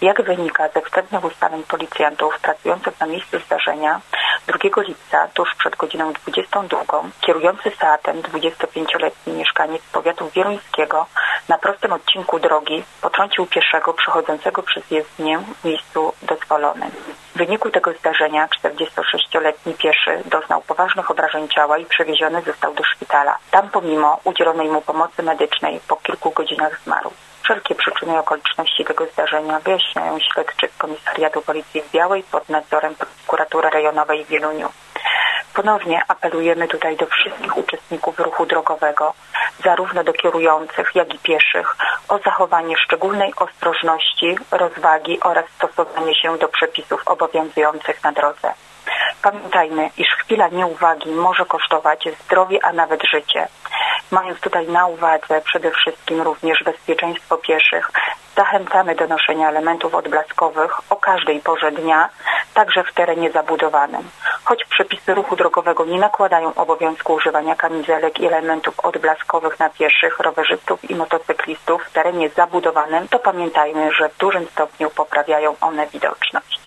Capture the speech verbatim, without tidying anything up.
Jak wynika ze wstępnych ustaleń policjantów pracujących na miejscu zdarzenia, drugiego lipca, tuż przed godziną dwudziestą drugą, kierujący Seatem dwudziestopięcioletni mieszkaniec powiatu wieluńskiego na prostym odcinku drogi potrącił pieszego przechodzącego przez jezdnię w miejscu dozwolonym. W wyniku tego zdarzenia czterdziestosześcioletni pieszy doznał poważnych obrażeń ciała i przewieziony został do szpitala. Tam pomimo udzielonej mu pomocy medycznej po kilku godzinach zmarł. Wszelkie przyczyny i okoliczności tego zdarzenia wyjaśniają śledczy z Komisariatu Policji w Białej pod nadzorem Prokuratury Rejonowej w Wieluniu. Ponownie apelujemy tutaj do wszystkich uczestników ruchu drogowego, zarówno do kierujących, jak i pieszych, o zachowanie szczególnej ostrożności, rozwagi oraz stosowanie się do przepisów obowiązujących na drodze. Pamiętajmy, iż chwila nieuwagi może kosztować zdrowie, a nawet życie. Mając tutaj na uwadze przede wszystkim również bezpieczeństwo pieszych, zachęcamy do noszenia elementów odblaskowych o każdej porze dnia, także w terenie zabudowanym. Choć przepisy ruchu drogowego nie nakładają obowiązku używania kamizelek i elementów odblaskowych na pieszych, rowerzystów i motocyklistów w terenie zabudowanym, to pamiętajmy, że w dużym stopniu poprawiają one widoczność.